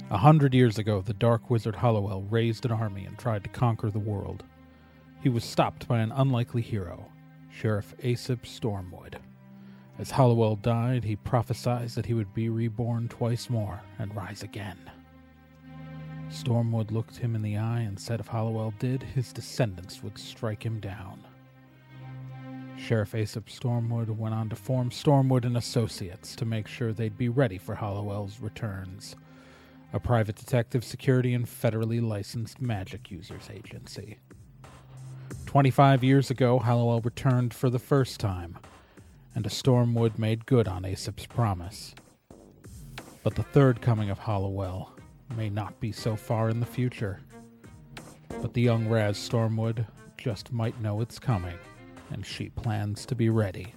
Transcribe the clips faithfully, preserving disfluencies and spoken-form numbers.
A hundred years ago, the dark wizard Hollowell raised an army and tried to conquer the world. He was stopped by an unlikely hero, Sheriff Aesop Stormwood. As Hollowell died, he prophesied that he would be reborn twice more and rise again. Stormwood looked him in the eye and said if Hollowell did, his descendants would strike him down. Sheriff Aesop Stormwood went on to form Stormwood and Associates to make sure they'd be ready for Hollowell's returns, a private detective security and federally licensed magic users agency. Twenty-five years ago, Hollowell returned for the first time, and a Stormwood made good on Aesop's promise. But the third coming of Hollowell may not be so far in the future. But the young Raz Stormwood just might know it's coming, and she plans to be ready.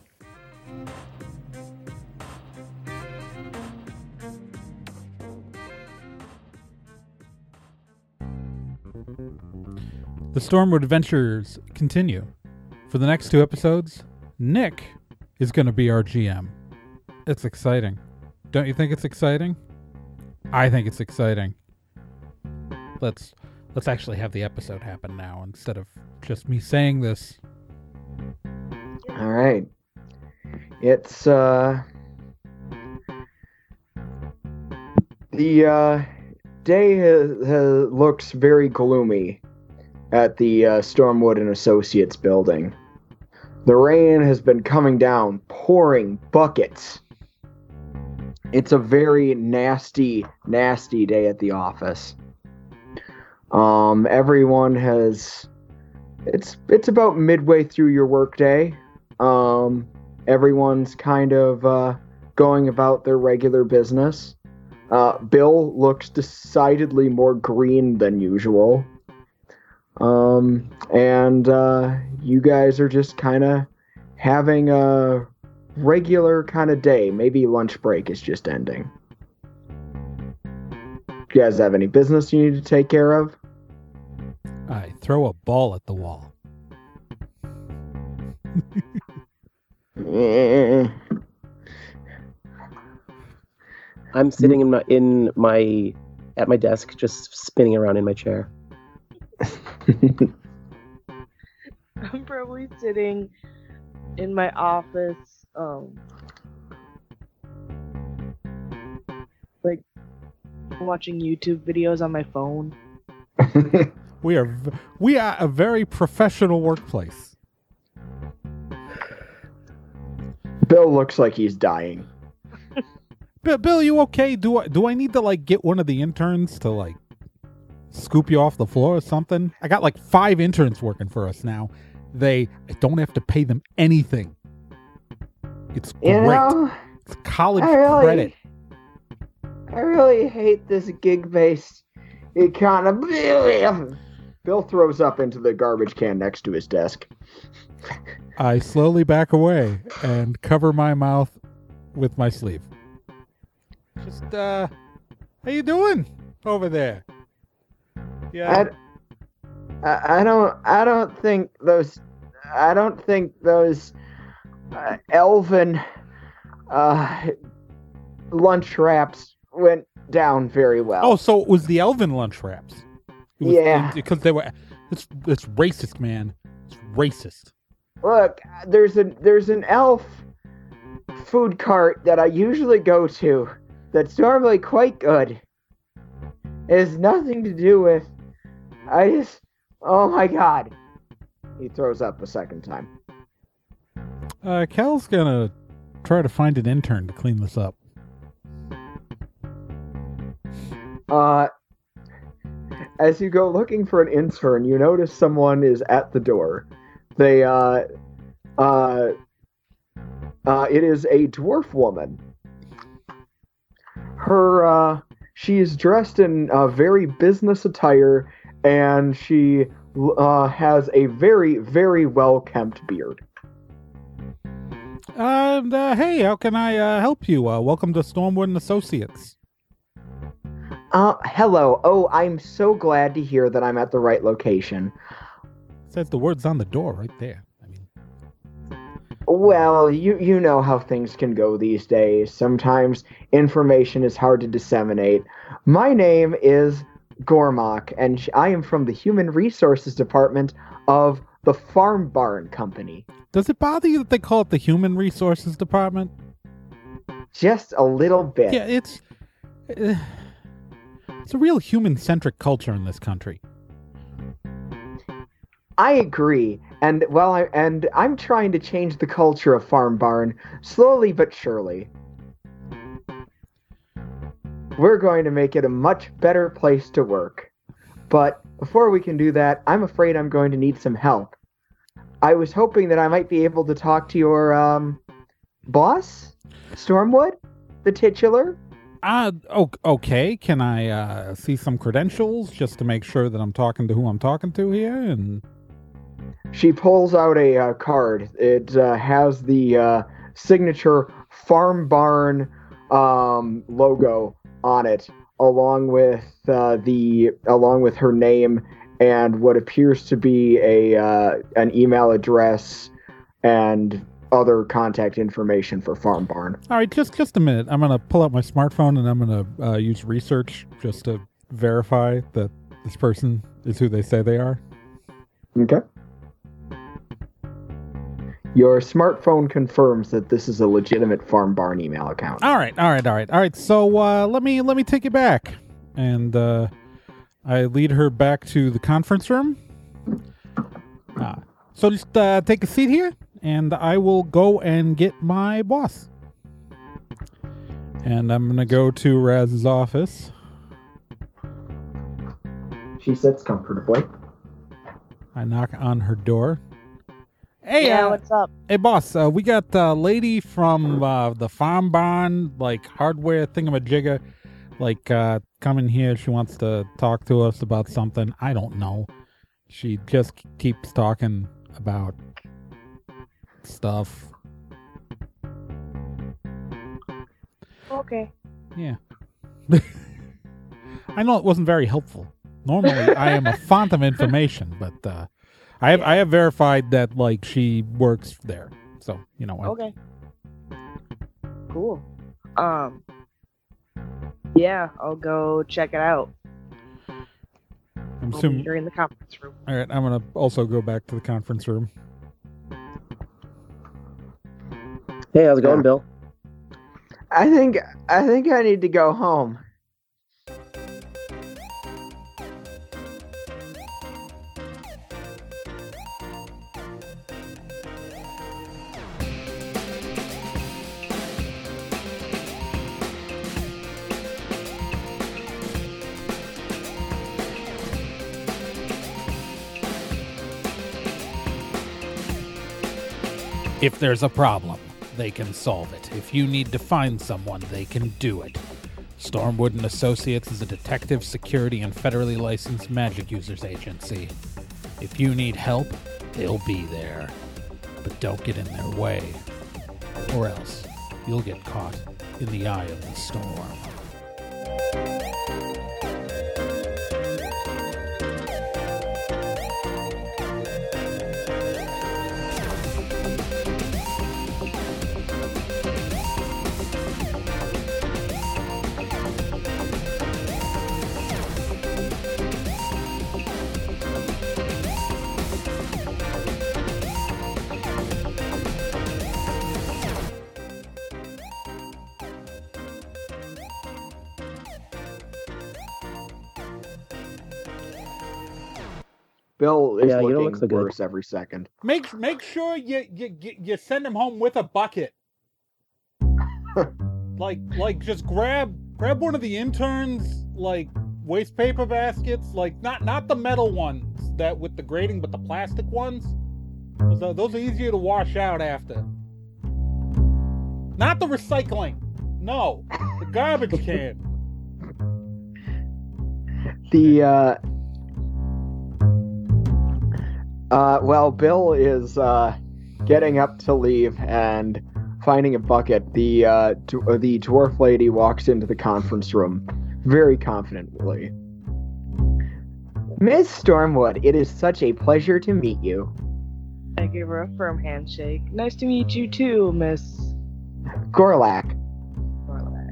The Stormwood adventures continue. For the next two episodes, Nick is going to be our G M. It's exciting. Don't you think it's exciting? I think it's exciting. Let's let's actually have the episode happen now instead of just me saying this. All right. It's uh the uh day has, has, looks very gloomy at the uh, Stormwood and Associates building. The rain has been coming down, pouring buckets. It's a very nasty, nasty day at the office. Um, everyone has... It's it's about midway through your workday. Um, everyone's kind of uh, going about their regular business. Uh, Bill looks decidedly more green than usual. Um, and uh, you guys are just kind of having a regular kind of day. Maybe lunch break is just ending. Do you guys have any business you need to take care of? I throw a ball at the wall. I'm sitting in my in my at my desk, just spinning around in my chair. I'm probably sitting in my office, um, like watching YouTube videos on my phone. We are v- we are a very professional workplace. Bill looks like he's dying. Bill, Bill, you okay? Do I do I need to like get one of the interns to like scoop you off the floor or something? I got like five interns working for us now. They I don't have to pay them anything. It's great. You know, it's college I really, credit. I really hate this gig-based economy. Bill throws up into the garbage can next to his desk. I slowly back away and cover my mouth with my sleeve. Just, uh, how you doing over there? Yeah. I, I, I don't, I don't think those, I don't think those uh, elven uh, lunch wraps went down very well. Oh, so it was the elven lunch wraps. It was, Yeah. it- because they were, it's, it's racist, man. It's racist. Look, there's a there's an elf food cart that I usually go to that's normally quite good. It has nothing to do with. I just. Oh my god. He throws up a second time. Uh, Cal's gonna try to find an intern to clean this up. Uh, as you go looking for an intern, you notice someone is at the door. They, uh, uh, uh, it is a dwarf woman. Her, uh, she is dressed in uh, very business attire, and she uh, has a very, very well-kempt beard. Uh, uh, hey, how can I uh, help you? Uh, welcome to Stormwood and Associates. Uh, hello. Oh, I'm so glad to hear that I'm at the right location. Says the words on the door right there. I mean, Well, you you know how things can go these days. Sometimes information is hard to disseminate. My name is Gormok, and sh- I am from the Human Resources Department of the Farm Barn Company. Does it bother you that they call it the Human Resources Department? Just a little bit. Yeah, it's uh, it's a real human-centric culture in this country. I agree, and well, I and I'm trying to change the culture of Farm Barn slowly but surely. We're going to make it a much better place to work. But before we can do that, I'm afraid I'm going to need some help. I was hoping that I might be able to talk to your um boss, Stormwood, the titular. Uh, o- okay. Can I uh, see some credentials just to make sure that I'm talking to who I'm talking to here? And She pulls out a uh, card. It uh, has the uh, signature Farm Barn um, logo on it, along with uh, the along with her name and what appears to be a uh, an email address and other contact information for Farm Barn. all right, just just a minute. I'm gonna pull out my smartphone and I'm gonna uh, use research just to verify that this person is who they say they are. Okay. Your smartphone confirms that this is a legitimate Farm Barn email account. All right, all right, all right, all right. So uh, let me let me take you back, and uh, I lead her back to the conference room. Uh, so just uh, take a seat here, and I will go and get my boss. And I'm gonna go to Raz's office. She sits comfortably. I knock on her door. Hey, Yeah, uh, what's up? hey, boss. Uh, we got a lady from uh, the Farm Barn, like hardware thingamajigger, like uh, coming here. She wants to talk to us about something. I don't know. She just keeps talking about stuff. Okay. Yeah. I know it wasn't very helpful. Normally, I am a font of information, but uh, I have I have verified that like she works there. So you know what? Okay. Cool. Um. Yeah, I'll go check it out. I'm I'll be assuming. here in the conference room. All right, I'm gonna also go back to the conference room. Hey, how's it going, Yeah. Bill? I think I think I need to go home. If there's a problem, they can solve it. If you need to find someone, they can do it. Stormwood and Associates is a detective, security, and federally licensed magic users agency. If you need help, they'll be there. But don't get in their way, or else you'll get caught in the eye of the storm. Bill is Yeah, you don't looking look so good. worse every second. Make make sure you you you- you send him home with a bucket. like like just grab grab one of the interns like waste paper baskets, like not not the metal ones that with the grating, but the plastic ones. Those are, those are easier to wash out after. Not the recycling. No, the garbage can. The uh uh well, Bill is uh getting up to leave and finding a bucket. The uh d- uh, the dwarf lady walks into the conference room very confidently. Miss Stormwood, it is such a pleasure to meet you. I give her a firm handshake. Nice to meet you too, Miss Gorlak. Gorlak.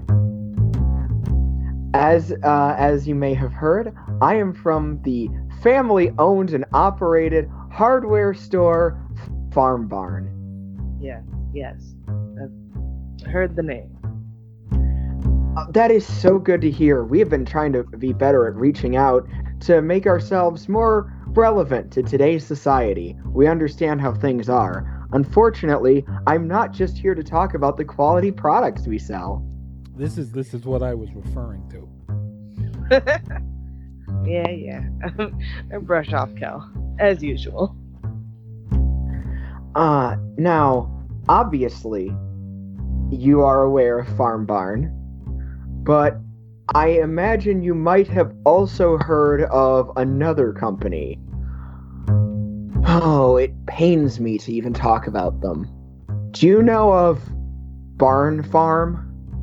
As uh, as you may have heard, I am from the family-owned and operated hardware store Farm Barn. Yes, yes. I've heard the name. Uh, that is so good to hear. We have been trying to be better at reaching out to make ourselves more relevant to today's society. We understand how things are. Unfortunately, I'm not just here to talk about the quality products we sell. This is this is what I was referring to. Yeah, yeah. I brush off Cal, as usual. Uh, now, obviously, you are aware of Farm Barn, but I imagine you might have also heard of another company. Oh, it pains me to even talk about them. Do you know of Barn Farm?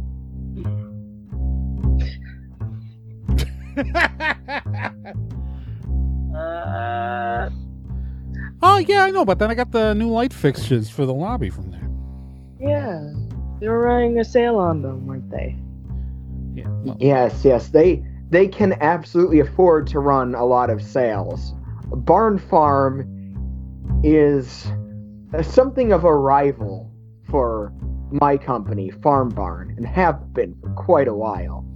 Uh, Oh yeah, I know, but then I got the new light fixtures for the lobby from there. yeah. They were running a sale on them, weren't they? Yeah. well, Yes, yes, they they can absolutely afford to run a lot of sales. Barn Farm is something of a rival for my company, Farm Barn, and have been for quite a while.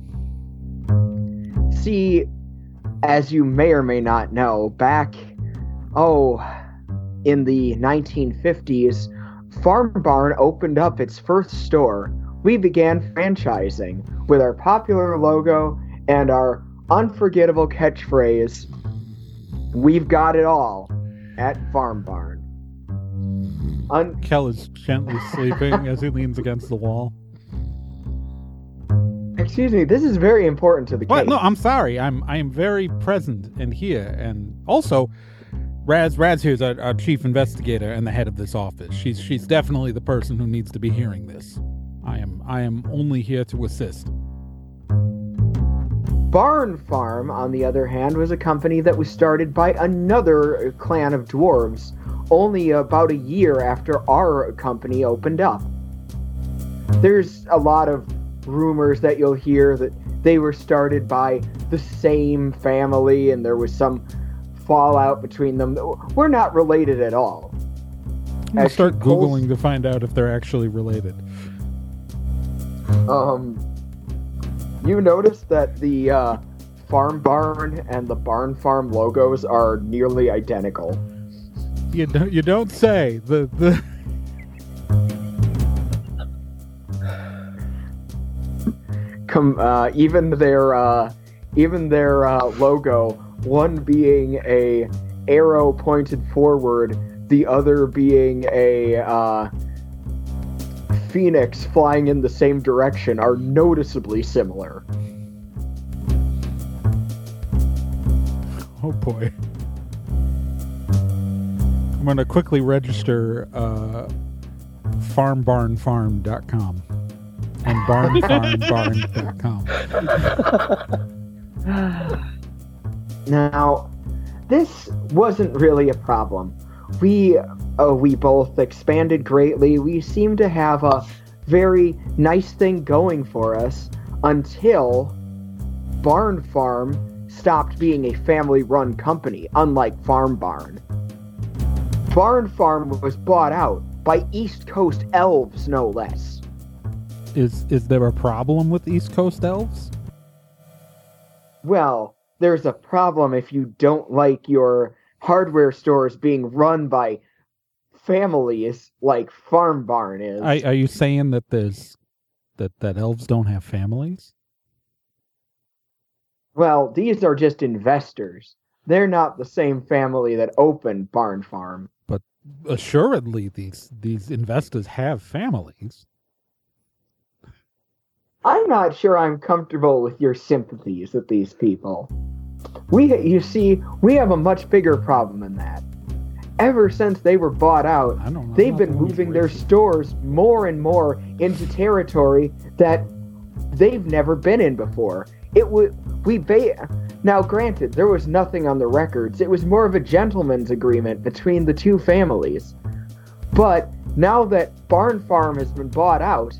See, as you may or may not know, back, oh, in the nineteen fifties, Farm Barn opened up its first store. We began franchising with our popular logo and our unforgettable catchphrase, "We've got it all" at Farm Barn. Un- Kel is gently sleeping as he leans against the wall. Excuse me, this is very important to the What? case. No, I'm sorry. I'm I am very present and here, and also, Raz Raz here is our, our chief investigator and the head of this office. She's she's definitely the person who needs to be hearing this. I am I am only here to assist. Barn Farm, on the other hand, was a company that was started by another clan of dwarves only about a year after our company opened up. There's a lot of rumors that you'll hear that they were started by the same family and there was some fallout between them. We're not related at all. I'm gonna As she start pulls- Googling to find out if they're actually related. Um, you notice that the uh, Farm Barn and the Barn Farm logos are nearly identical. You don't you don't say the the. Com- uh, even their uh, even their uh, logo, one being a arrow pointed forward, the other being a uh, phoenix flying in the same direction, are noticeably similar. Oh boy. I'm gonna quickly register uh, farm barn farm dot com and barn farm barn dot com. Now, this wasn't really a problem. We uh, we both expanded greatly. We seemed to have a very nice thing going for us until Barn Farm stopped being a family-run company, unlike Farm Barn. Barn Farm was bought out by East Coast elves, no less. Is is there a problem with East Coast elves? Well, there's a problem if you don't like your hardware stores being run by families like Farm Barn is. Are, are you saying that there's that that elves don't have families? Well, these are just investors. They're not the same family that opened Barn Farm. Assuredly, these these investors have families. I'm not sure I'm comfortable with your sympathies with these people. We, you see, we have a much bigger problem than that. Ever since they were bought out, I don't know. they've been moving their stores more and more into territory that they've never been in before. it would we ba- now granted there was nothing on the records. It was more of a gentleman's agreement between the two families. But now that Barn Farm has been bought out,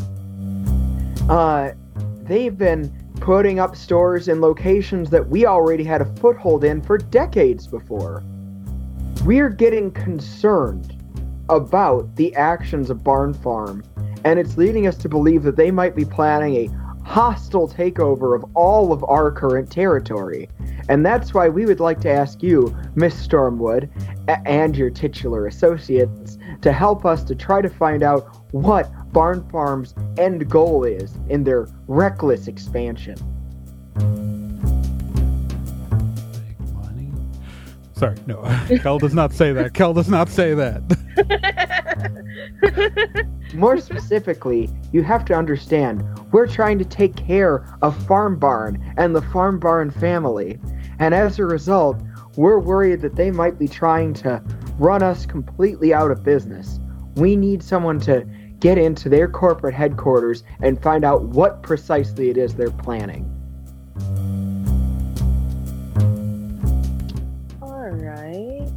uh, they've been putting up stores in locations that we already had a foothold in for decades before. We're getting concerned about the actions of Barn Farm, and it's leading us to believe that they might be planning a hostile takeover of all of our current territory. And that's why we would like to ask you, Miss Stormwood, a- and your titular associates, to help us to try to find out what Barn Farm's end goal is in their reckless expansion. Make money? Sorry, no. Kel does not say that. Kel does not say that. More specifically, you have to understand, we're trying to take care of Farm Barn and the Farm Barn family. And as a result, we're worried that they might be trying to run us completely out of business. We need someone to get into their corporate headquarters and find out what precisely it is they're planning. All right.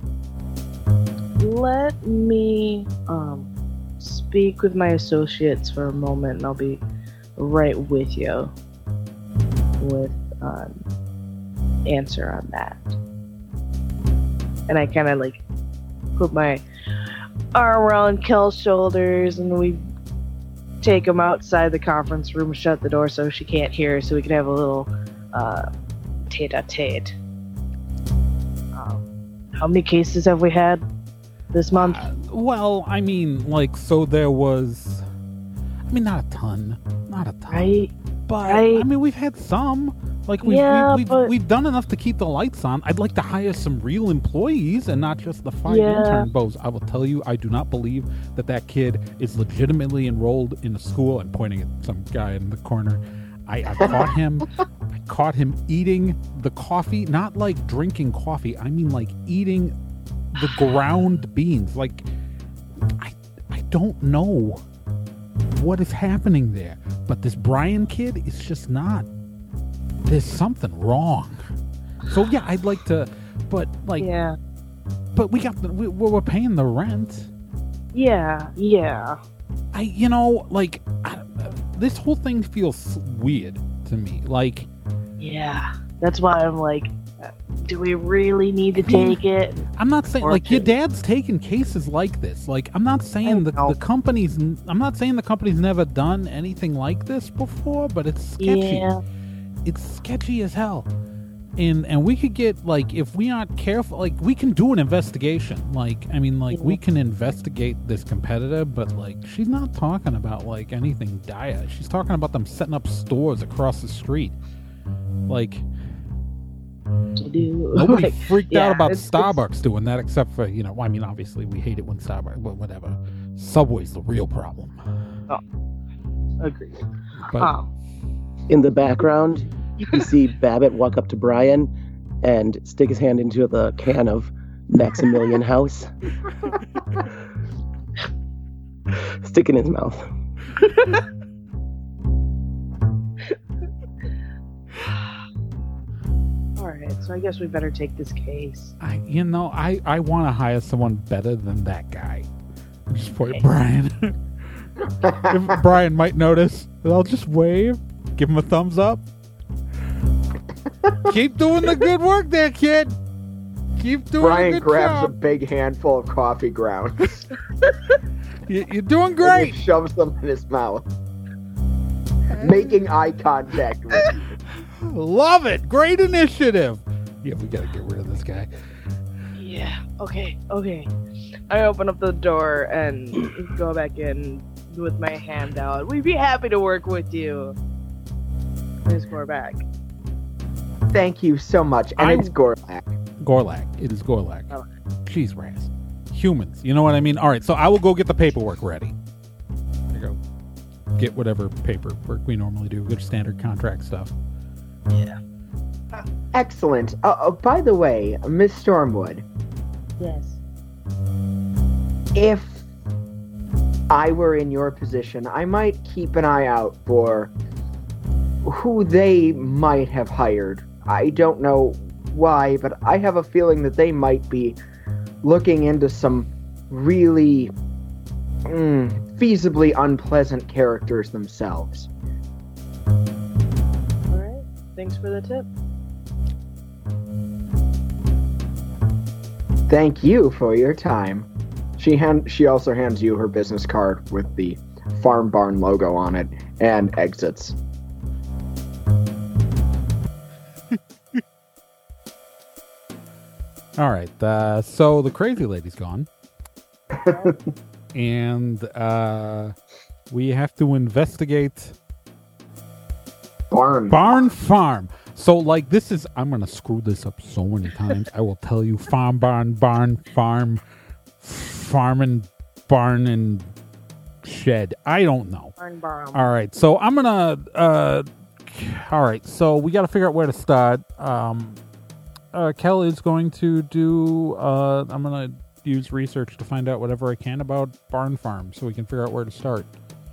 Let me um speak with my associates for a moment, and I'll be right with you with um answer on that. And I kind of like put my arm around Kel's shoulders, and we take him outside the conference room, shut the door so she can't hear, so we can have a little uh, tete-a-tete. Um, how many cases have we had this month? Uh, well, I mean, like, so there was... I mean, not a ton. Not a ton. Right? But, right. I mean, we've had some. Like, we've, Yeah, we, we've, but- we've done enough to keep the lights on. I'd like to hire some real employees and not just the five Yeah. intern bows. I will tell you, I do not believe that that kid is legitimately enrolled in a school. I'm pointing at some guy in the corner. I, I caught him. I caught him eating the coffee. Not like drinking coffee. I mean, like eating the ground beans. Like, I, I don't know what is happening there. But this Brian kid is just not. There's something wrong. So yeah, I'd like to, but like, Yeah. but we got the, we, we're paying the rent. Yeah. Yeah. I, you know, like I, this whole thing feels weird to me. Like, Yeah. That's why I'm like, uh, do we really need to I mean, take it? I'm not saying Or like your can- dad's taken cases like this. Like, I'm not saying the, know. the company's. I'm not saying the company's never done anything like this before, but it's sketchy. Yeah. It's sketchy as hell. And and we could get, like, if we aren't careful, like, we can do an investigation. Like, I mean, like, we can investigate this competitor, but, like, she's not talking about, like, anything dire. She's talking about them setting up stores across the street. Like, To do. nobody like, freaked yeah, out about it's- it's- Starbucks doing that, except for, you know, I mean, obviously, we hate it when Starbucks, but whatever. Subway's the real problem. Agreed. But, Um, In the background, you see Babbitt walk up to Brian and stick his hand into the can of Maximilian House. Stick it in his mouth. all right, so I guess we better take this case. I, you know, I, I want to hire someone better than that guy. Just point Brian. If Brian might notice, I'll just wave, give him a thumbs up. Keep doing the good work there, kid. Keep doing Brian a good grabs a job. big handful of coffee grounds You, you're doing and great. he shoves them in his mouth, making eye contact with you. Love it. Great initiative. Yeah, we gotta get rid of this guy. Yeah. Okay. Okay. I open up the door and go back in with my hand out. We'd be happy to work with you. Miss Gorback. Thank you so much, and I- it's Gorlak. Gorlak. It is Gorlak. Oh. Jeez, Raz. Humans. You know what I mean? All right, so I will go get the paperwork ready. There you go. Get whatever paperwork we normally do. Good standard contract stuff. Yeah. Excellent. Uh, uh, by the way, Miss Stormwood, Yes. if I were in your position, I might keep an eye out for who they might have hired. I don't know why, but I have a feeling that they might be looking into some really mm, feasibly unpleasant characters themselves. Alright, thanks for the tip. Thank you for your time. She hand, she also hands you her business card with the Farm Barn logo on it and exits. All right, uh, so the crazy lady's gone. And uh, we have to investigate Barn. Barn Farm. So, like, this is... I'm going to screw this up so many times. I will tell you. Farm, barn, barn, farm, farming, barn, and shed. I don't know. Barn barn. All right, so I'm going to... Uh, all right, so we got to figure out where to start. Um, uh, Kel is going to do... Uh, I'm going to use research to find out whatever I can about Barn Farm so we can figure out where to start.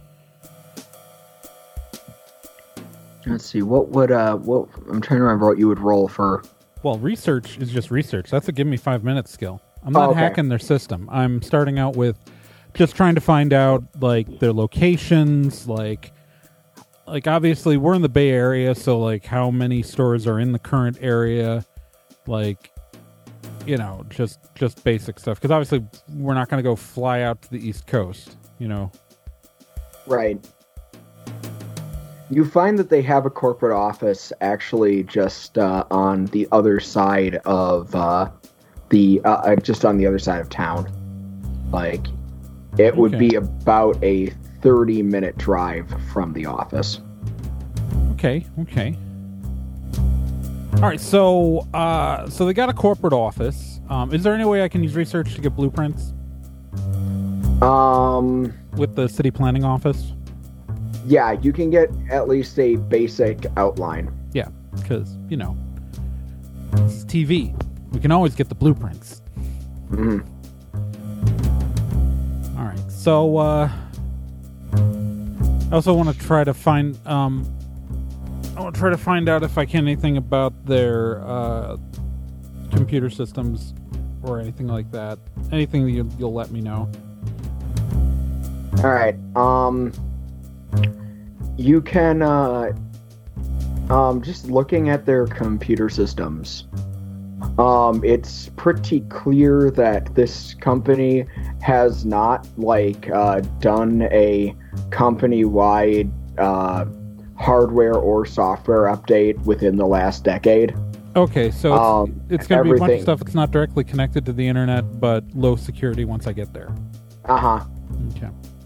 Let's see, what would, uh, what, I'm trying to remember what you would roll for. Well, research is just research. That's a give me five minutes skill. I'm not Oh, okay. hacking their system. I'm starting out with just trying to find out, like, their locations, like, like, obviously, we're in the Bay Area, so, like, how many stores are in the current area, like, you know, just, just basic stuff. Because, obviously, we're not going to go fly out to the East Coast, you know. Right. You find that they have a corporate office actually just uh, on the other side of uh, the uh, just on the other side of town. Like, it would Okay. be about a thirty minute drive from the office. Okay, okay. All right, so uh, so they got a corporate office. Um, is there any way I can use research to get blueprints Um, with the city planning office? yeah, you can get at least a basic outline. Yeah, because, you know, it's T V. We can always get the blueprints. Mhm. All right, so uh, I also want to try to find... Um, I want to try to find out if I can anything about their uh, computer systems or anything like that. Anything that you, you'll let me know. All right. Um, you can uh, um, just looking at their computer systems. Um, it's pretty clear that this company has not like uh, done a company-wide uh, hardware or software update within the last decade. Okay, so it's, Um, it's going to be a bunch of everything- stuff that's not directly connected to the internet, but low security once I get there. Uh huh. Okay.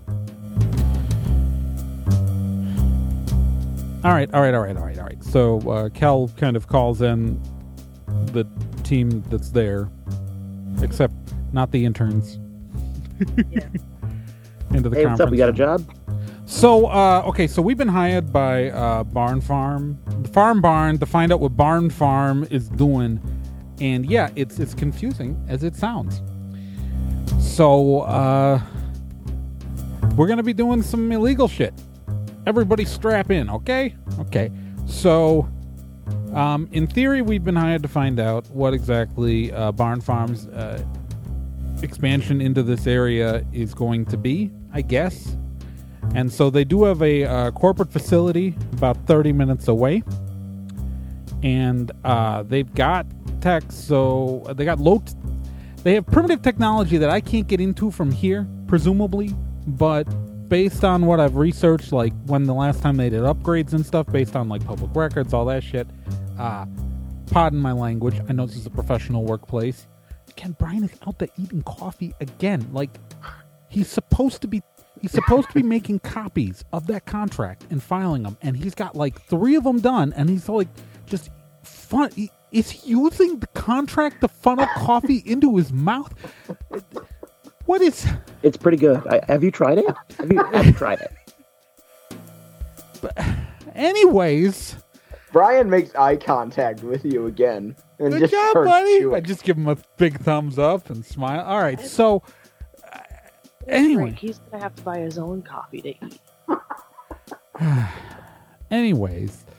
All right, all right, all right, all right, all right. So uh, Cal kind of calls in the team that's there, except not the interns. Yeah. Into the Hey, what's up? We got a room. job? So, uh, okay, so we've been hired by uh, Barn Farm, the Farm Barn, to find out what Barn Farm is doing, and yeah, it's it's confusing as it sounds. So, uh, we're gonna be doing some illegal shit. Everybody, strap in, okay? Okay. So, um, in theory, we've been hired to find out what exactly uh, Barn Farm's uh, expansion into this area is going to be, I guess. And so they do have a uh, corporate facility about thirty minutes away. And uh, they've got tech, so they got low... T- they have primitive technology that I can't get into from here, presumably. But based on what I've researched, like when the last time they did upgrades and stuff, based on like public records, all that shit, uh, pardon my language, I know this is a professional workplace. Ken Brian is out there eating coffee again. Like, he's supposed to be... He's supposed to be making copies of that contract and filing them, and he's got like three of them done, and he's like just fun. He, is he using the contract to funnel coffee into his mouth? What is? It's pretty good. I, have you tried it? Have you, have you tried it? But anyways, Brian makes eye contact with you again. And good just job, starts buddy. chewing. I just give him a big thumbs up and smile. All right, so uh, That's anyway. right, he's gonna have to buy his own coffee to eat. Anyways,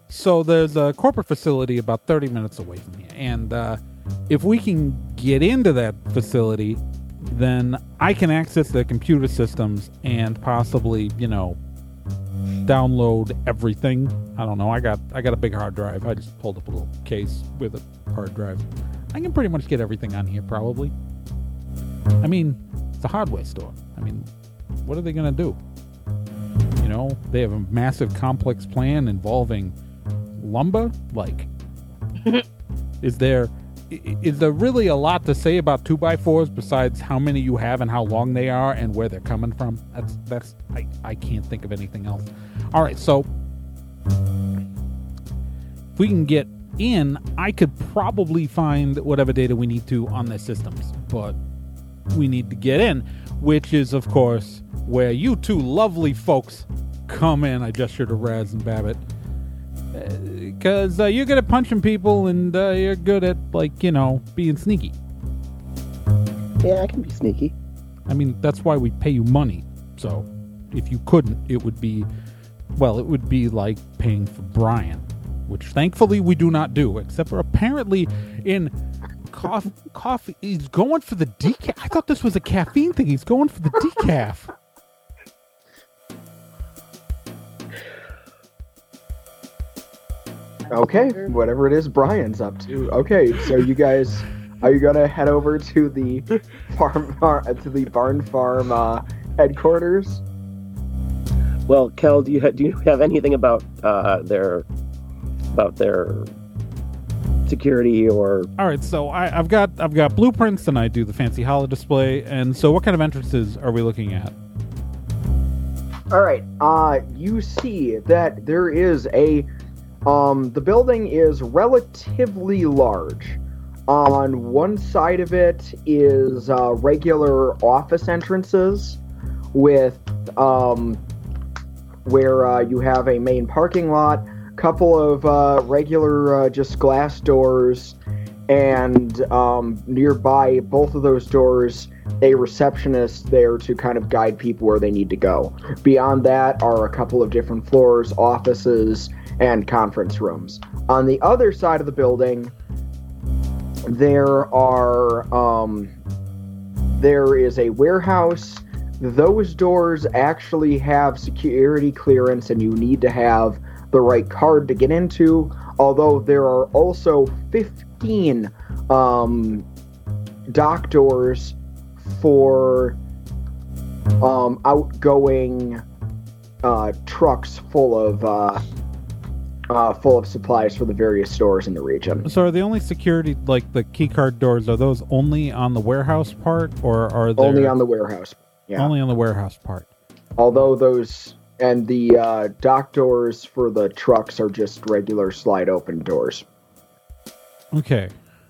So there's a corporate facility about thirty minutes away from here, and uh, if we can get into that facility, then I can access their computer systems and possibly, you know, download everything. I don't know. I got I got a big hard drive. I just pulled up a little case with a hard drive. I can pretty much get everything on here, probably. I mean, it's a hardware store. I mean, what are they going to do? You know, they have a massive complex plan involving lumber. Like, is there is there really a lot to say about two by fours besides how many you have and how long they are and where they're coming from? That's that's I, I can't think of anything else. All right, so if we can get in, I could probably find whatever data we need to on their systems, but we need to get in, which is, of course, where you two lovely folks come in. I gesture to Raz and Babbitt. Because uh, you're good at punching people, and uh, you're good at, like, you know, being sneaky. Yeah, I can be sneaky. I mean, that's why we pay you money. So, if you couldn't, it would be, well, it would be like paying for Brian, which thankfully we do not do, except for apparently in coffee, coffee he's going for the decaf. I thought this was a caffeine thing. He's going for the decaf. Okay, whatever it is Brian's up to. Okay, so you guys, are you gonna head over to the farm, uh, to the barn farm uh, headquarters? Well, Kel, do you ha- do you have anything about uh, their about their security or? All right, so I, I've got I've got blueprints, and I do the fancy holo display. And so, what kind of entrances are we looking at? All right, uh, you see that there is a. Um, the building is relatively large. On one side of it is uh, regular office entrances with um, where uh, you have a main parking lot, couple of uh, regular uh, just glass doors, and um, nearby both of those doors, a receptionist there to kind of guide people where they need to go. Beyond that are a couple of different floors, offices, and conference rooms. On the other side of the building, there are um, there is a warehouse. Those doors actually have security clearance, and you need to have the right card to get into. Although there are also fifteen um, dock doors for um, outgoing uh, trucks full of. Uh, Uh, full of supplies for the various stores in the region. So are the only security, like the key card doors, are those only on the warehouse part, or are they only on the warehouse? Yeah, only on the warehouse part. Although those and the uh, dock doors for the trucks are just regular slide open doors. Okay.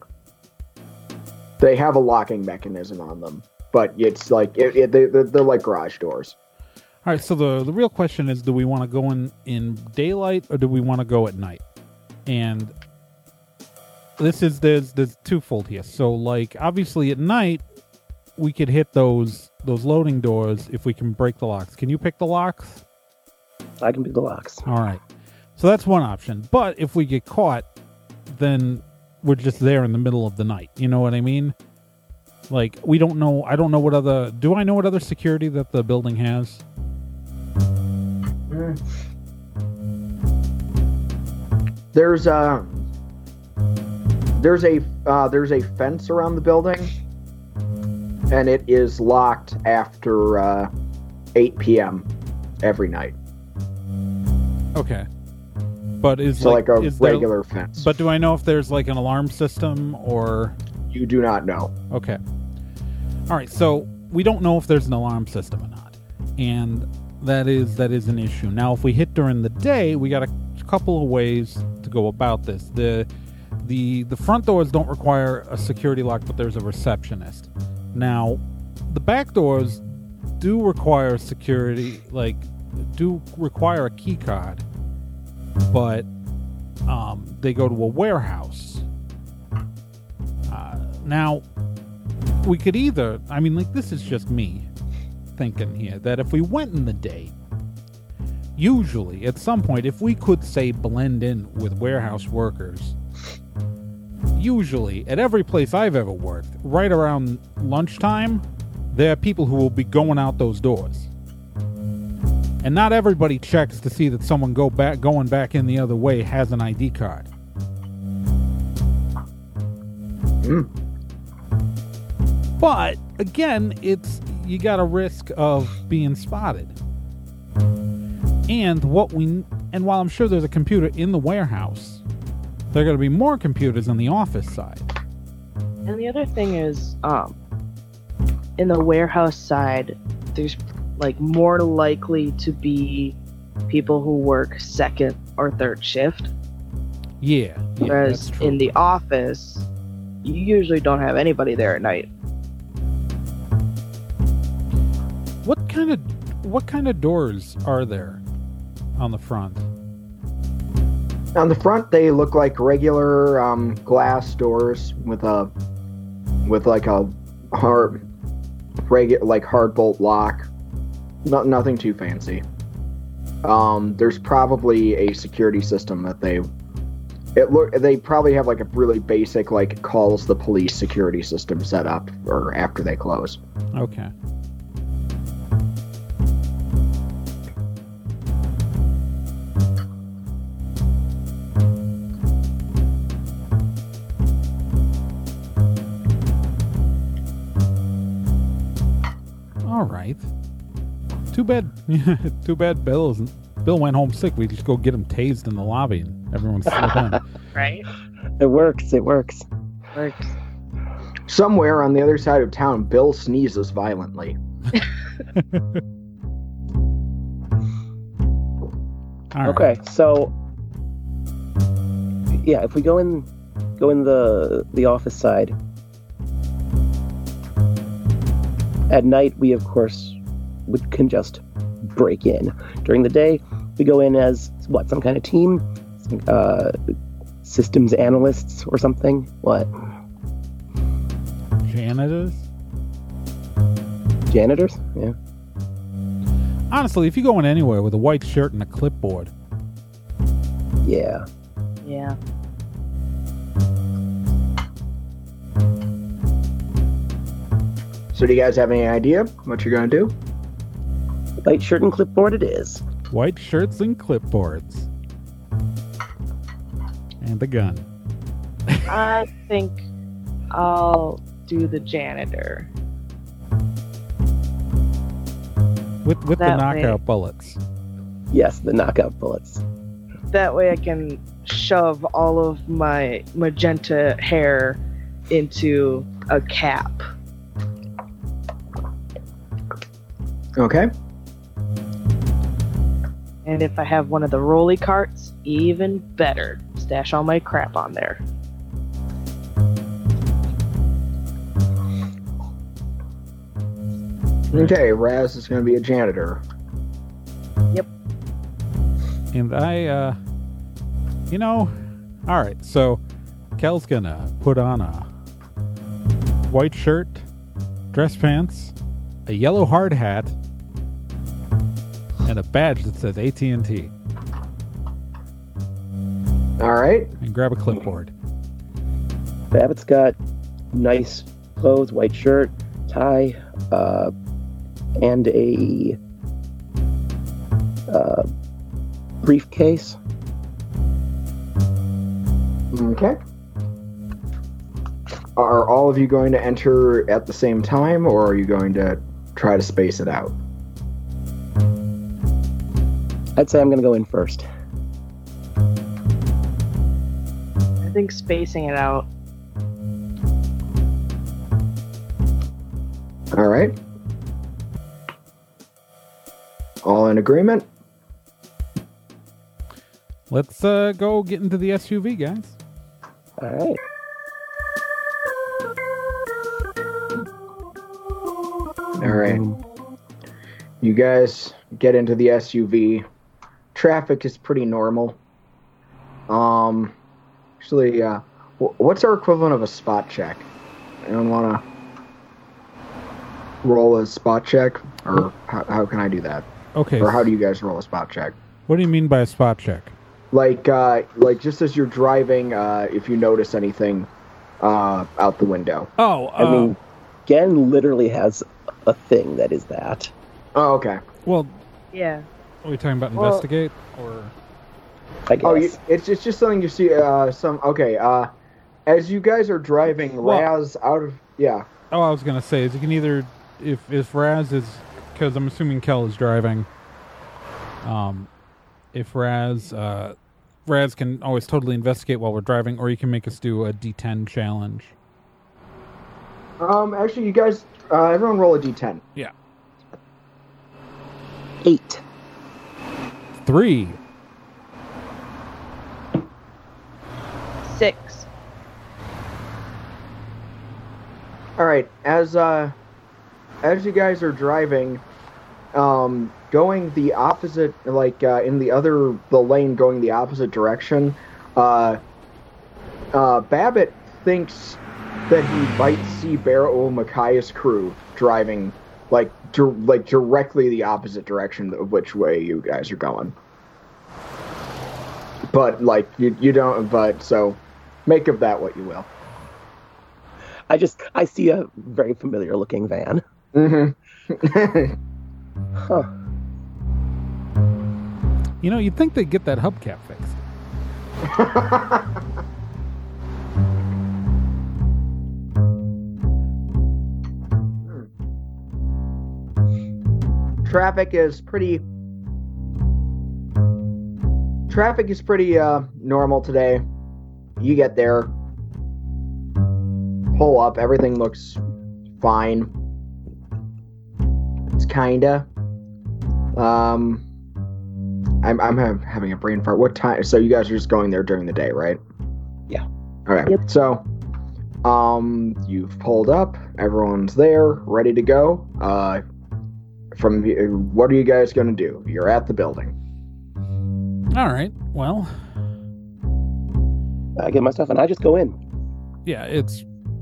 They have a locking mechanism on them, but it's like it, it, they, they're, they're like garage doors. All right, so the, the real question is, do we want to go in, in daylight or do we want to go at night? And this is, there's, there's twofold here. So, like, obviously at night, we could hit those those loading doors if we can break the locks. Can you pick the locks? I can pick the locks. All right. So that's one option. But if we get caught, then we're just there in the middle of the night. You know what I mean? Like, we don't know, I don't know what other, do I know what other security that the building has? There's a there's a uh, there's a fence around the building, and it is locked after uh, eight p.m. every night. Okay, but is so like, like a is there, regular fence. But do I know if there's like an alarm system or? You do not know. Okay. All right, so we don't know if there's an alarm system or not, and that is that is an issue. Now, if we hit during the day, we got a couple of ways to go about this. The the the front doors don't require a security lock, but there's a receptionist. Now, the back doors do require security, like do require a key card, but um, they go to a warehouse. Uh, now, we could either, I mean, like, this is just me thinking here, that if we went in the day, usually, at some point, if we could, say, blend in with warehouse workers, usually, at every place I've ever worked, right around lunchtime, there are people who will be going out those doors. And not everybody checks to see that someone go back, going back in the other way has an I D card. Mm. But, again, it's you got a risk of being spotted. And what we and while I'm sure there's a computer in the warehouse, there are going to be more computers on the office side. And the other thing is, um, in the warehouse side, there's like more likely to be people who work second or third shift. Yeah. yeah Whereas that's true. in the office, you usually don't have anybody there at night. What kind of what kind of doors are there on the front? On the front, they look like regular um, glass doors with a with like a hard, regular like hard bolt lock. No, nothing too fancy. Um, there's probably a security system that they it look they probably have like a really basic like calls the police security system set up or after they close. Okay. All right. Too bad. Too bad. Bill isn't. Bill went home sick. We just go get him tased in the lobby, and everyone's still done. Right? It works. It works. Works. Somewhere on the other side of town, Bill sneezes violently. All right. Okay, so yeah, if we go in, go in the the office side. At night, we of course would can just break in. During the day, we go in as what, some kind of team, some, uh, systems analysts or something. What? Janitors? Janitors? Yeah. Honestly, if you go in anywhere with a white shirt and a clipboard, Yeah. Yeah. So do you guys have any idea what you're gonna do? White shirt and clipboard it is. white shirts and clipboards, and a gun. I think I'll do the janitor. With with the That knockout way. bullets. Yes, the knockout bullets. That way I can shove all of my magenta hair into a cap. Okay. And if I have one of the rolly carts, even better. Stash all my crap on there. Okay, Raz is gonna be a janitor. And I, uh, you know, all right. So, Kel's gonna put on a white shirt, dress pants, a yellow hard hat, and a badge that says A T and T, All right. and grab a clipboard. Babbitt's got nice clothes, white shirt, tie, uh, and a uh, briefcase. Okay. Are all of you going to enter at the same time, or are you going to try to space it out? I'd say I'm going to go in first. I think spacing it out. All right. All in agreement? Let's uh, go get into the S U V, guys. All right. All right. You guys get into the S U V. Traffic is pretty normal. Um, actually, uh, wh- what's our equivalent of a spot check? Anyone want to roll a spot check, or how, how can I do that? Okay. Or how do you guys roll a spot check? What do you mean by a spot check? Like, uh, like just as you're driving, uh, if you notice anything uh, out the window. Oh, uh, I mean, Gen literally has a thing that is that. Oh, okay. well, Yeah. are we talking about Well- investigate or? I guess. Oh, you, it's it's just something you see. Uh, some okay. Uh, as you guys are driving, Well- Raz out of yeah. Oh, I was gonna say is you can either if if Raz is because I'm assuming Kel is driving. Um, if Raz uh, Raz can always totally investigate while we're driving, or you can make us do a D ten challenge. Um, actually, you guys, uh, everyone roll a d ten. Yeah, Eight. three. Six. All right. As uh, as you guys are driving, um, going the opposite, like uh, in the other the lane, going the opposite direction, uh, uh, Babbitt thinks that he might see Barrow Mackay's crew driving, like dir- like directly the opposite direction of which way you guys are going. But like you you don't. But so, make of that what you will. I just, I see a very familiar looking van. Mm-hmm. Huh. You know, you'd think they'd get that hubcap fixed. Traffic is pretty. Traffic is pretty uh, normal today. You get there, pull up, everything looks fine. It's kinda. Um, I'm I'm ha- having a brain fart. What time? So you guys are just going there during the day, right? Yeah. All right. Yep. So, um, you've pulled up. Everyone's there, ready to go. Uh, from the, what are you guys gonna do? You're at the building. All right. Well, I get my stuff and I just go in. yeah, it's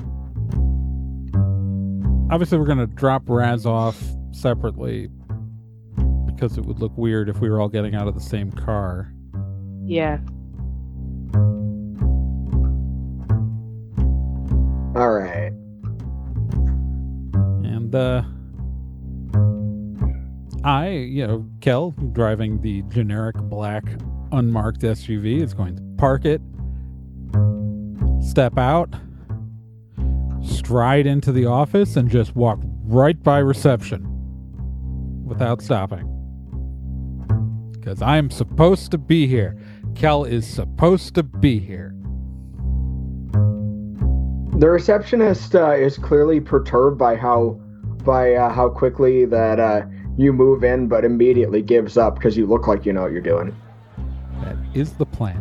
obviously we're gonna drop Raz off separately because it would look weird if we were all getting out of the same car. Yeah. All right. And uh I, you know, Kel, driving the generic black unmarked S U V, is going to park it, step out, stride into the office, and just walk right by reception without stopping. Because I'm supposed to be here. Kel is supposed to be here. The receptionist uh, is clearly perturbed by how by uh, how quickly that uh, you move in, but immediately gives up because you look like you know what you're doing. That is the plan.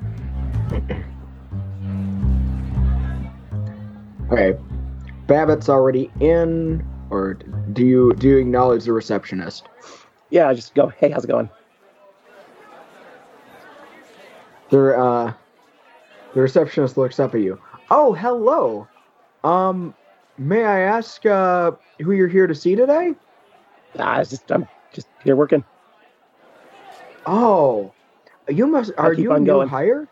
Okay, Babbitt's already in, or do you do you acknowledge the receptionist? Yeah, I just go, hey, how's it going? The uh, the receptionist looks up at you. Oh, hello. Um, may I ask uh, who you're here to see today? Ah, it's just, I'm just here working. Oh, you must. I'll Are keep you a on new going. hire?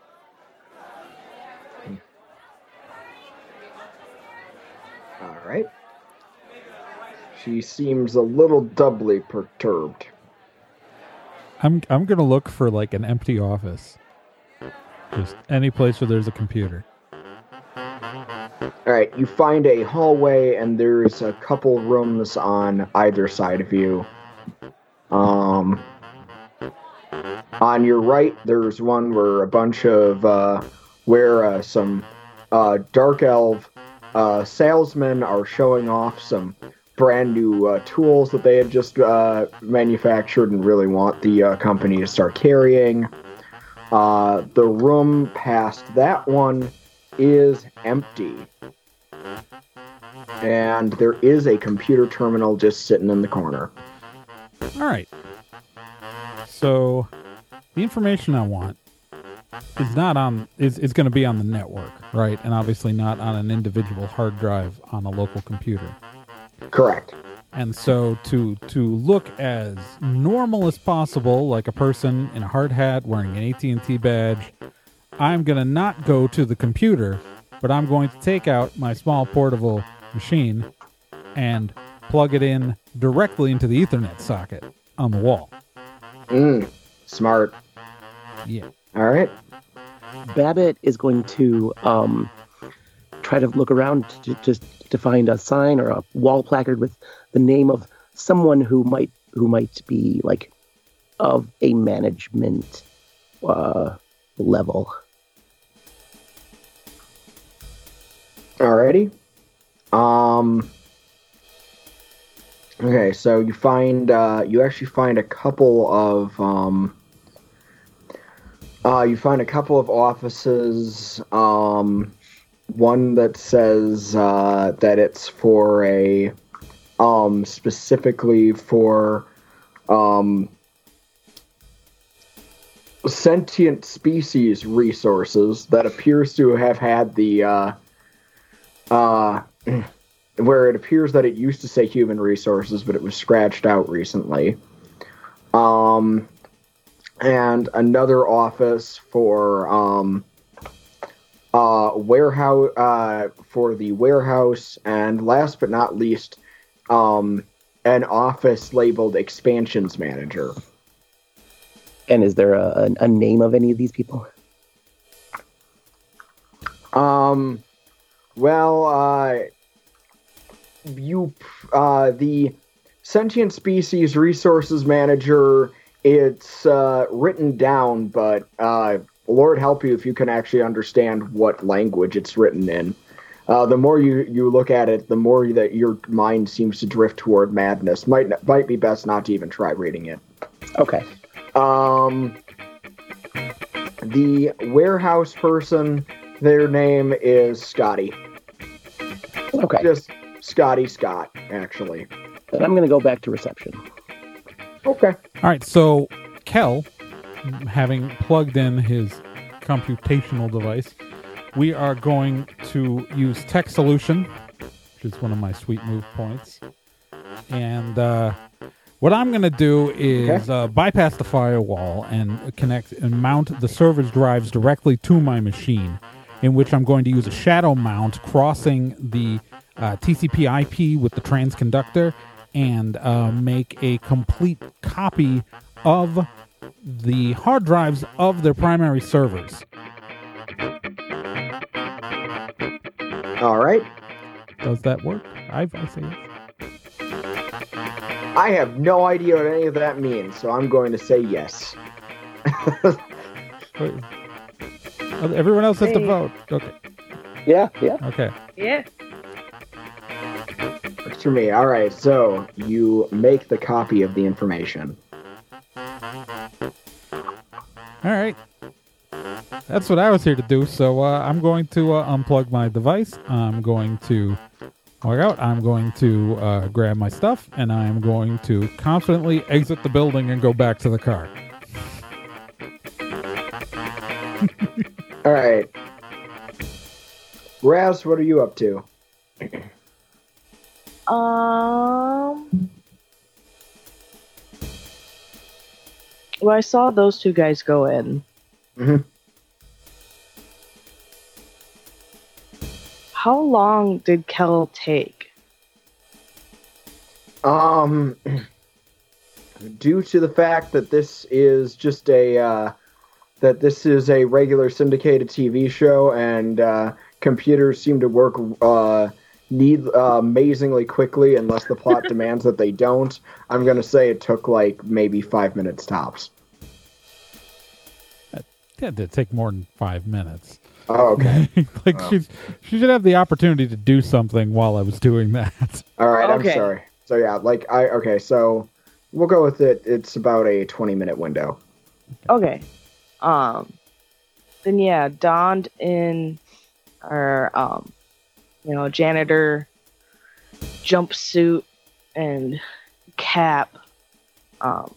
All right. She seems a little doubly perturbed. I'm I'm gonna look for like an empty office. Just any place where there's a computer. All right, you find a hallway, and there's a couple rooms on either side of you. Um, on your right, there's one where a bunch of uh, where uh, some uh, dark elf uh, salesmen are showing off some brand new uh, tools that they had just uh, manufactured and really want the uh, company to start carrying. Uh, the room past that one is empty. And there is a computer terminal just sitting in the corner. All right. So the information I want is not on is is going to be on the network, right? And obviously not on an individual hard drive on a local computer. Correct. And so to to look as normal as possible, like a person in a hard hat wearing an A T and T badge, I'm going to not go to the computer, but I'm going to take out my small portable machine and plug it in directly into the Ethernet socket on the wall. Mm, smart. Yeah. All right. Babbitt is going to um, try to look around to, just to find a sign or a wall placard with the name of someone who might who might be like of a management uh, level. Alrighty. Um. Okay, so you find uh, you actually find a couple of um. Uh, you find a couple of offices. Um, one that says uh, that it's for a um specifically for um sentient species resources that appears to have had the uh uh where it appears that it used to say human resources, but it was scratched out recently. Um, and another office for um uh warehouse uh for the warehouse, and last but not least, um an office labeled expansions manager. And is there a, a, a name of any of these people? Um, well, uh, you, uh, the sentient species resources manager, it's, uh, written down, but, uh, Lord help you if you can actually understand what language it's written in. Uh, the more you, you look at it, the more that your mind seems to drift toward madness. Might, might be best not to even try reading it. Okay. Um, the warehouse person, their name is Scotty. Okay. Just Scotty Scott, actually. And I'm going to go back to reception. Okay. All right, so Kel, having plugged in his computational device, we are going to use Tech Solution, which is one of my sweet move points. And uh, what I'm going to do is Okay. uh, bypass the firewall and connect and mount the server's drives directly to my machine, in which I'm going to use a shadow mount crossing the uh, T C P I P with the transconductor and uh, make a complete copy of the hard drives of their primary servers. All right. Does that work? I, I say yes. I have no idea what any of that means, so I'm going to say yes. Wait. Everyone else has to Hey. vote. Okay. Yeah, yeah. Okay. Yeah. Works for me. All right, so you make the copy of the information. All right. That's what I was here to do. So uh, I'm going to uh, unplug my device. I'm going to log out. I'm going to uh, grab my stuff, and I'm going to confidently exit the building and go back to the car. All right. Raz, what are you up to? Um. Well, I saw those two guys go in. Mm-hmm. How long did Kel take? Um, due to the fact that this is just a uh, that this is a regular syndicated T V show, and uh, computers seem to work uh, need uh, amazingly quickly unless the plot demands that they don't. I'm gonna say it took like maybe five minutes tops. That did take more than five minutes. Oh, okay. like Oh. she's, she should have the opportunity to do something while I was doing that. All right. Okay. I'm sorry. So yeah, like I okay. So we'll go with it. It's about a twenty minute window. Okay. Um. Then yeah, donned in our um, you know, janitor jumpsuit and cap. Um.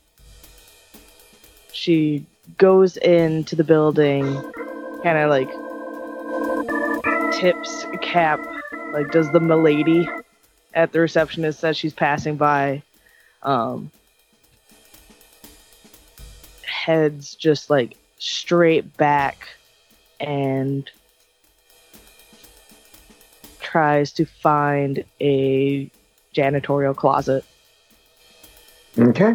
She goes into the building, kind of like tips cap, like does the milady, at the receptionist as she's passing by, um, heads just like straight back and tries to find a janitorial closet. Okay.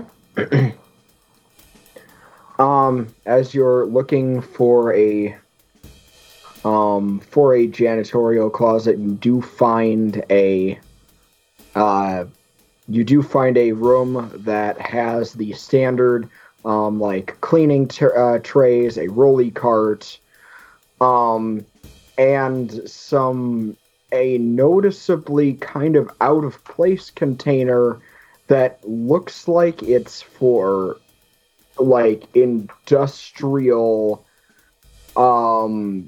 um, as you're looking for a um for a janitorial closet, you do find a uh you do find a room that has the standard um like cleaning t- uh, trays, a rolly cart, um, and some a noticeably kind of out of place container that looks like it's for like industrial, um,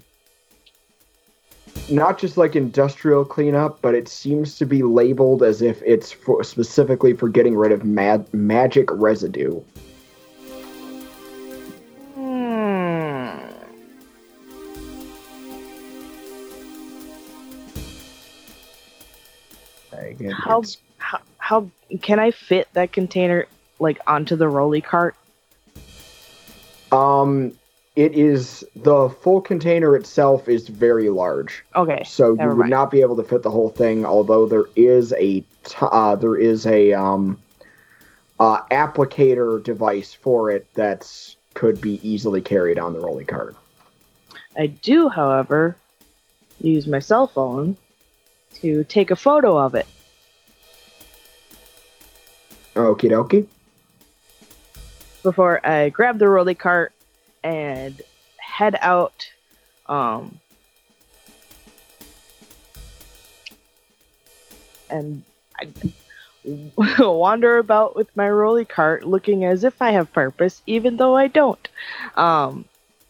not just like industrial cleanup, but it seems to be labeled as if it's for, specifically for getting rid of mag- magic residue. Hmm. Again, How, it's- how how can I fit that container like onto the rolly cart? Um, it is the full container itself is very large, Okay. so you never would mind. not be able to fit the whole thing. Although there is a t- uh, there is a um uh, applicator device for it that's could be easily carried on the rolly cart. I do, however, use my cell phone to take a photo of it. Okie dokie. Before I grab the rolly cart and head out. Um, and I wander about with my rolly cart looking as if I have purpose, even though I don't. Um,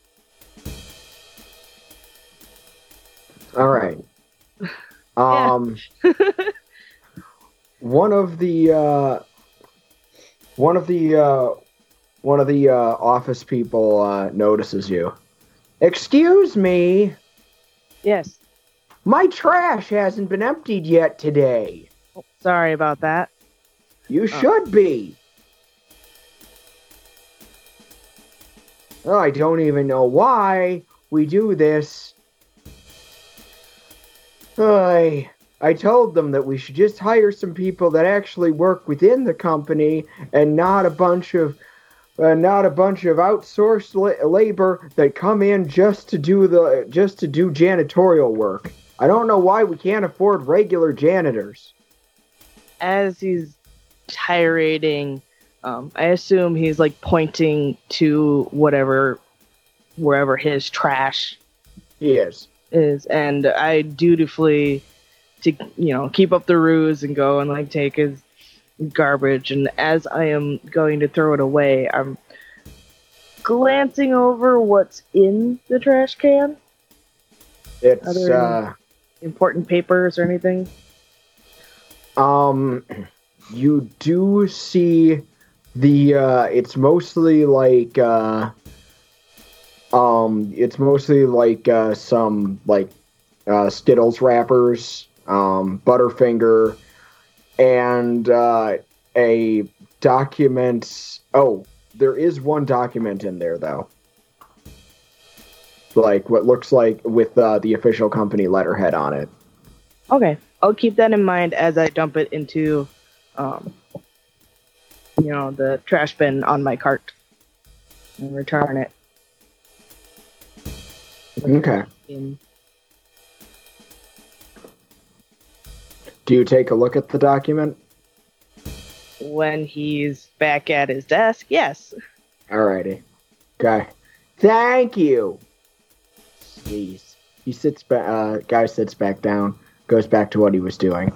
All right. Um, one of the uh, one of the uh, one of the uh, office people uh, notices you. Excuse me, yes. my trash hasn't been emptied yet today. Sorry about that. You should be. Oh, I don't even know why we do this. I I told them that we should just hire some people that actually work within the company and not a bunch of uh, not a bunch of outsourced la- labor that come in just to do the just to do janitorial work. I don't know why we can't afford regular janitors. As he's tirading, um, I assume he's like pointing to whatever, wherever his trash Yes. is, and I dutifully, to you know, keep up the ruse and go and like take his garbage. And as I am going to throw it away, I'm glancing over what's in the trash can. It's Other- uh Important papers or anything? Um, you do see the, uh, it's mostly like, uh, um, it's mostly like, uh, some, like, uh, Skittles wrappers, um, Butterfinger, and, uh, a document. Oh, there is one document in there, though. Like, what looks like with, uh, the official company letterhead on it. Okay, I'll keep that in mind as I dump it into, um, you know, the trash bin on my cart and return it. Okay. In. Do you take a look at the document? When he's back at his desk, yes. Alrighty. Okay. Thank you. Jeez. He sits back. Uh, guy sits back down. Goes back to what he was doing.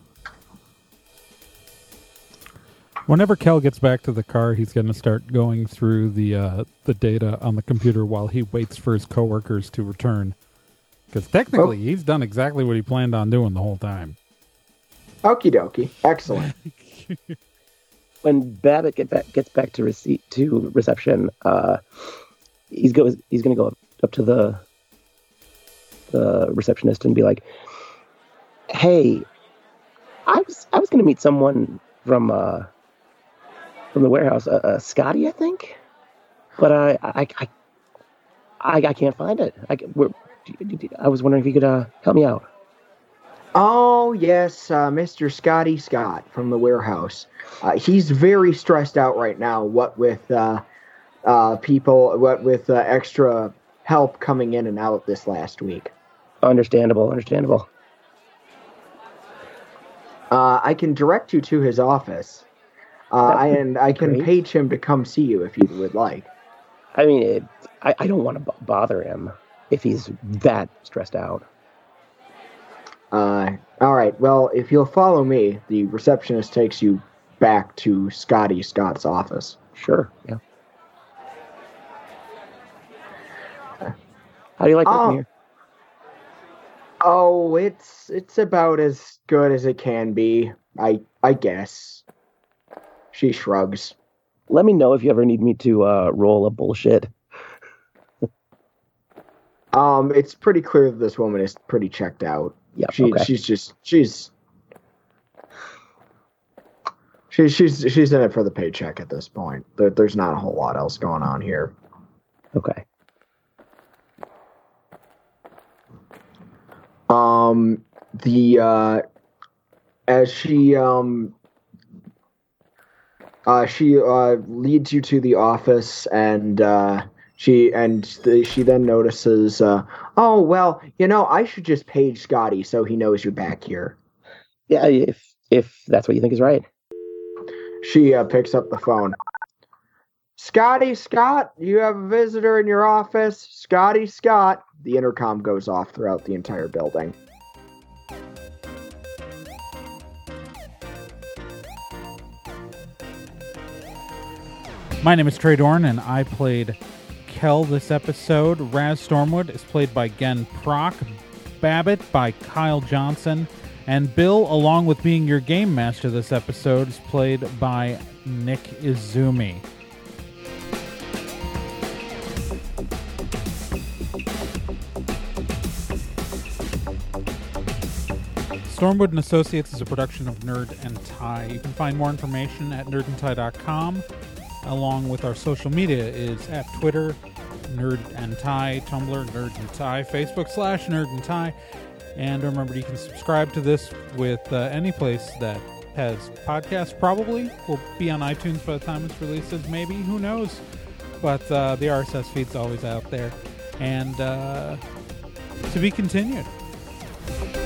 Whenever Kel gets back to the car, he's going to start going through the uh, the data on the computer while he waits for his coworkers to return. Because technically, Oh. he's done exactly what he planned on doing the whole time. Okie dokie. Excellent. When Babbitt get back, gets back to receipt to reception, uh, he's goes he's going to go up, up to the the receptionist and be like, "Hey, I was I was going to meet someone from uh, from the warehouse, uh, uh, Scotty, I think, but I I, I I I can't find it. I we're, I was wondering if you could uh, help me out. Oh, yes, uh, Mister Scotty Scott from the warehouse. Uh, he's very stressed out right now, what with uh, uh, people, what with uh, extra help coming in and out this last week. Understandable, understandable. Uh, I can direct you to his office, uh, and I can great. page him to come see you if you would like. I mean, it, I, I don't want to b- bother him if he's that stressed out. Uh, all right. Well, if you'll follow me, the receptionist takes you back to Scotty Scott's office. Sure. Yeah. How do you like Oh. working here? Oh, it's it's about as good as it can be. I I guess. She shrugs. Let me know if you ever need me to uh, roll a bullshit. Um, it's pretty clear that this woman is pretty checked out. Yeah. She Okay. she's just she's she, she's she's in it for the paycheck at this point. There, there's not a whole lot else going on here. Okay. Um, the uh, as she um uh she uh leads you to the office, and uh she and th- she then notices uh oh well, you know, I should just page Scotty so he knows you're back here. Yeah. If if that's what you think is right. She uh, picks up the phone. Scotty Scott, you have a visitor in your office. Scotty Scott. The intercom goes off throughout the entire building. My name is Trey Dorn, and I played Kel this episode. Raz Stormwood is played by Gen Proc, Babbitt by Kyle Johnson, and Bill, along with being your game master this episode, is played by Nick Izumi. Stormwood and Associates is a production of Nerd and Tie. You can find more information at nerd and tie dot com, along with our social media is at Twitter, Nerd and Tie, Tumblr, Nerd and Tie, Facebook slash Nerd and Tie. And remember, you can subscribe to this with uh, any place that has podcasts. Probably will be on iTunes by the time it's releases. Maybe, who knows? But uh, the R S S feed's always out there. And uh, to be continued.